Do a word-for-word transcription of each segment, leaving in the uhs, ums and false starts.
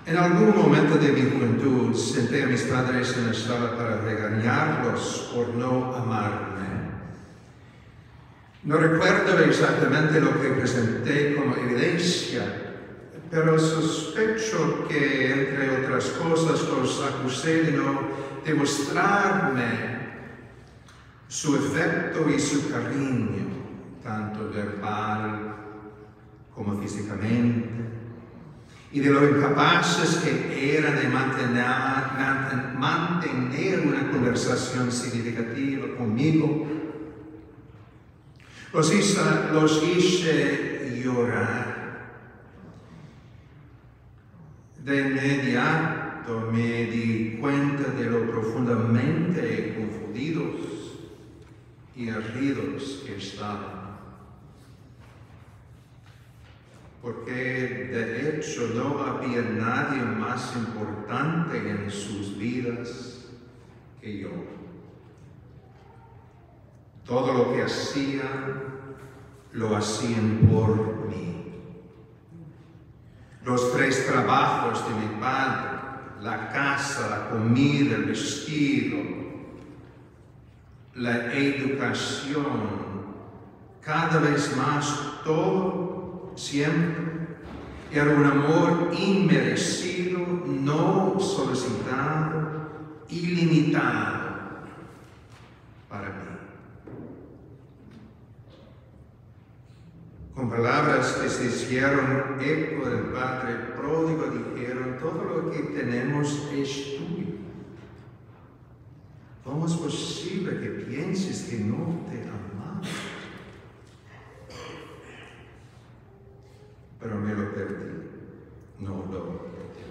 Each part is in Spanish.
En algún momento de mi juventud senté a mis padres en la sala para regañarlos por no amarme. No recuerdo exactamente lo que presenté como evidencia, pero sospecho que, entre otras cosas, los acusé de no demostrarme su afecto y su cariño, tanto verbal como físicamente, y de lo incapaces que eran de mantener, mantener una conversación significativa conmigo. Los hice, los hice llorar. De inmediato me di cuenta de lo profundamente confundidos y heridos que estaban. Porque de hecho no había nadie más importante en sus vidas que yo. Todo lo que hacían, lo hacían por mí. Los tres trabajos de mi padre, la casa, la comida, el vestido, la educación, cada vez más todo, siempre, era un amor inmerecido, no solicitado, ilimitado para mí. Con palabras que se hicieron eco del Padre pródigo, dijeron: todo lo que tenemos es tuyo. ¿Cómo es posible que pienses que no te amamos? Pero me lo perdí, no lo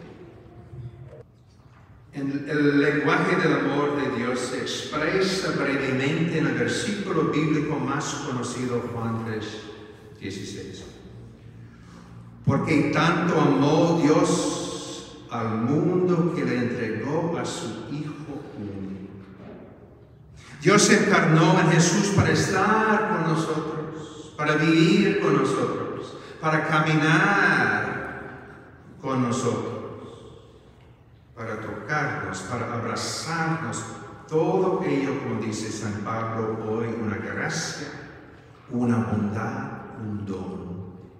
perdí. En el lenguaje del amor de Dios se expresa brevemente en el versículo bíblico más conocido, Juan tres dieciséis. Porque tanto amó Dios al mundo que le entregó a su Hijo único. Dios se encarnó en Jesús para estar con nosotros, para vivir con nosotros, para caminar con nosotros, para tocarnos, para abrazarnos. Todo ello, como dice San Pablo hoy, una gracia, una bondad, un don.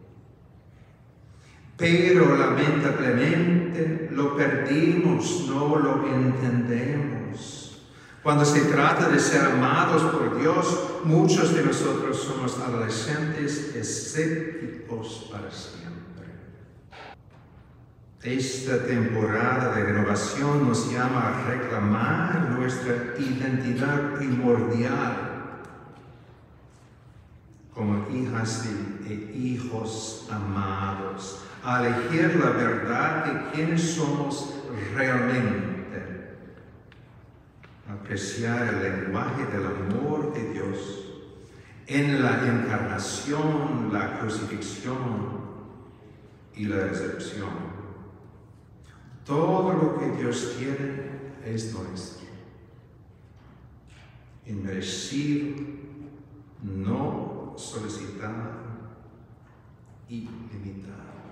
Pero lamentablemente lo perdimos, no lo entendemos. Cuando se trata de ser amados por Dios, muchos de nosotros somos adolescentes escépticos para siempre. Esta temporada de renovación nos llama a reclamar nuestra identidad primordial como hijas e hijos amados, a elegir la verdad de quiénes somos realmente, apreciar el lenguaje del amor de Dios en la encarnación, la crucifixión y la resurrección. Todo lo que Dios tiene es nuestro, inmerecido, no solicitado y limitado.